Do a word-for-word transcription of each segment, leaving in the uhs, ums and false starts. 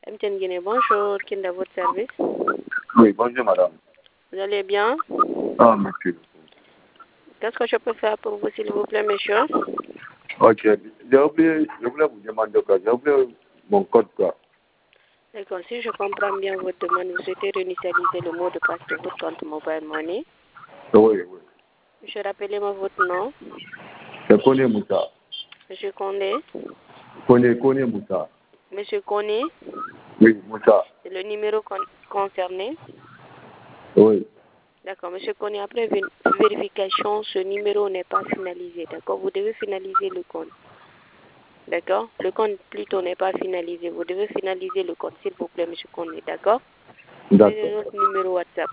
M T N Guinée, bonjour, qui est à votre service? Oui, bonjour madame. Vous allez bien? Ah, monsieur. Qu'est-ce que je peux faire pour vous, s'il vous plaît, monsieur? Ok, j'ai oublié, je voulais vous demander quoi, j'ai oublié mon code quoi. D'accord, si je comprends bien votre demande, vous souhaitez réinitialiser le mot de passe de votre compte Mobile Money. Oui, oui. Monsieur, rappelez-moi votre nom. C'est Kone Moussa. Monsieur Condé. Kone, Kone Moussa. Monsieur Kone, Oui, Moussa. c'est le numéro con- concerné. Oui. D'accord, monsieur Kone, après vé- vérification, ce numéro n'est pas finalisé. D'accord, vous devez finaliser le compte. D'accord, le compte plutôt n'est pas finalisé. Vous devez finaliser le compte, s'il vous plaît, monsieur Kone. D'accord. Prenez D'accord. notre numéro WhatsApp.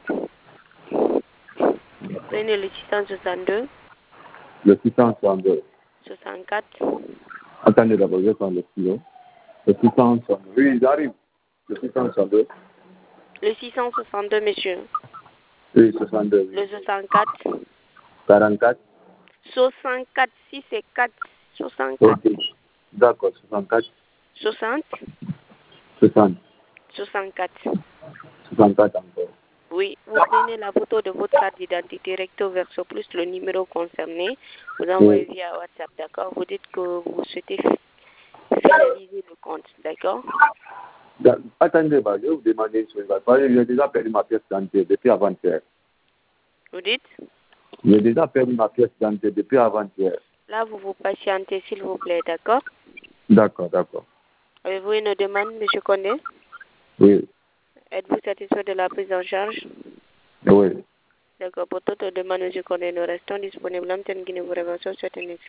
Prenez le six cent soixante-deux, Le six cent soixante-deux. soixante-quatre. Attendez d'abord, je vais prendre le stylo. Le six cent soixante-deux. Oui, j'arrive. Le six cent soixante-deux. Le six cent soixante-deux, monsieur. Oui, soixante-deux. Le soixante-quatre. quarante-quatre. soixante-quatre, si c'est quatre. soixante-quatre. Ok. D'accord, soixante-quatre. soixante. soixante. soixante-quatre. soixante-quatre encore. Oui, vous prenez la photo de votre carte d'identité recto verso plus le numéro concerné. Vous envoyez Oui. via WhatsApp, d'accord? Vous dites que vous souhaitez finaliser le compte, d'accord? Da- Attendez, bah, je vais vous demander une chose. Parce que j'ai déjà perdu ma pièce d'identité depuis avant-hier. Vous dites? J'ai déjà perdu ma pièce d'identité depuis avant-hier. Là, vous vous patientez, s'il vous plaît, d'accord? D'accord, d'accord. Avez-vous une demande, monsieur Condé? Oui, Êtes-vous satisfait de la prise en charge? oui. D'accord, pour toute demande, monsieur Condé, nous restons disponibles. M T N Guinée vous remercie. Souhaite une